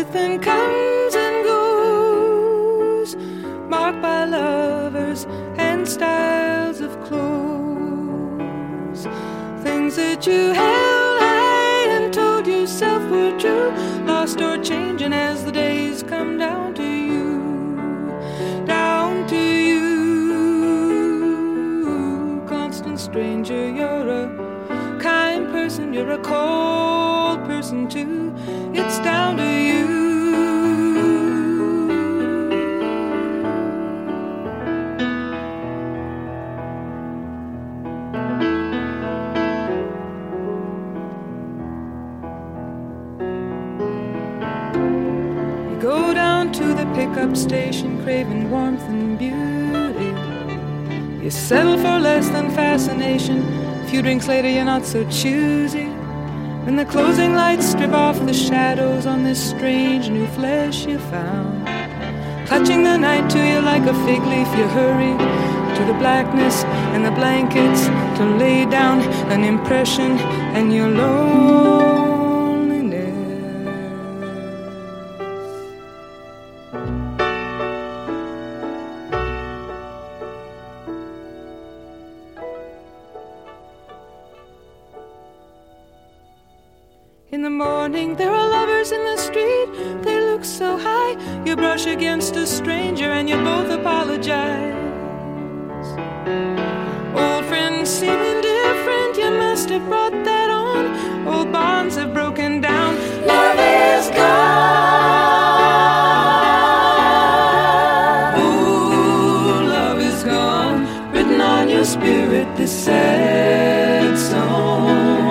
Everything comes and goes, marked by lovers and styles of clothes. Things that you held high and told yourself were true, lost or changing as the days come down to you, down to you. Constant stranger, you're a kind person, you're a cold person too. It's down to you. You go down to the pickup station craving warmth and beauty. You settle for less than fascination. A few drinks later you're not so choosy. When the closing lights strip off the shadows on this strange new flesh you found, clutching the night to you like a fig leaf, you hurry to the blackness and the blankets to lay down an impression and your loneliness. In the morning there are lovers in the street, they look so high. You brush against a stranger and you both apologize. Old friends seem indifferent, you must have brought that on. Old bonds have broken down. Love is gone. Ooh, love is gone. Written on your spirit, this sad song.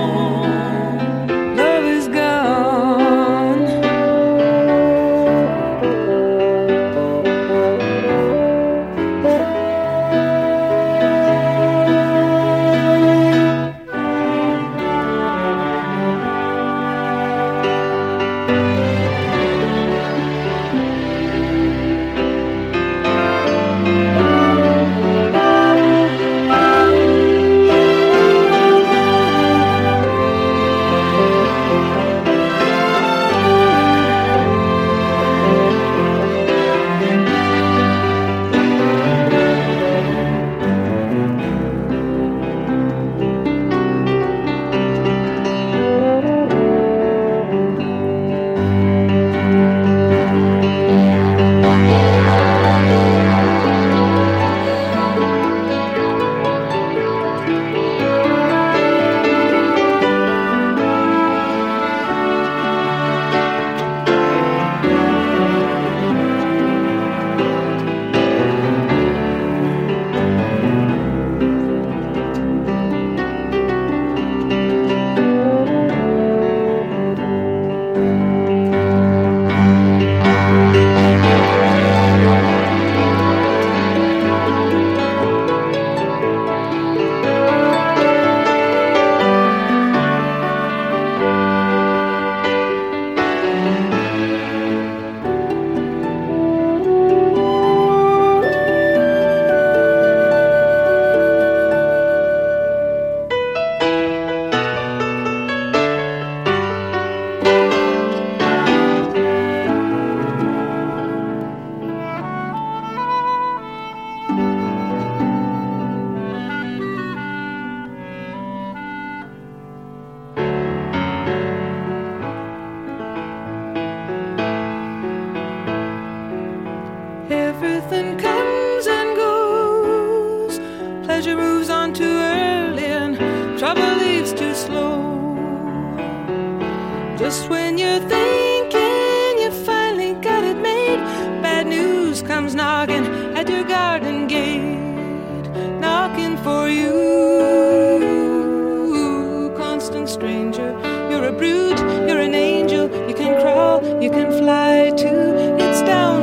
Everything comes and goes, pleasure moves on too early and trouble leaves too slow. Just when you're thinking you finally got it made, bad news comes knocking at your garden gate, knocking for you. Constant stranger, you're a brute, you're an angel, you can crawl, you can fly too. It's down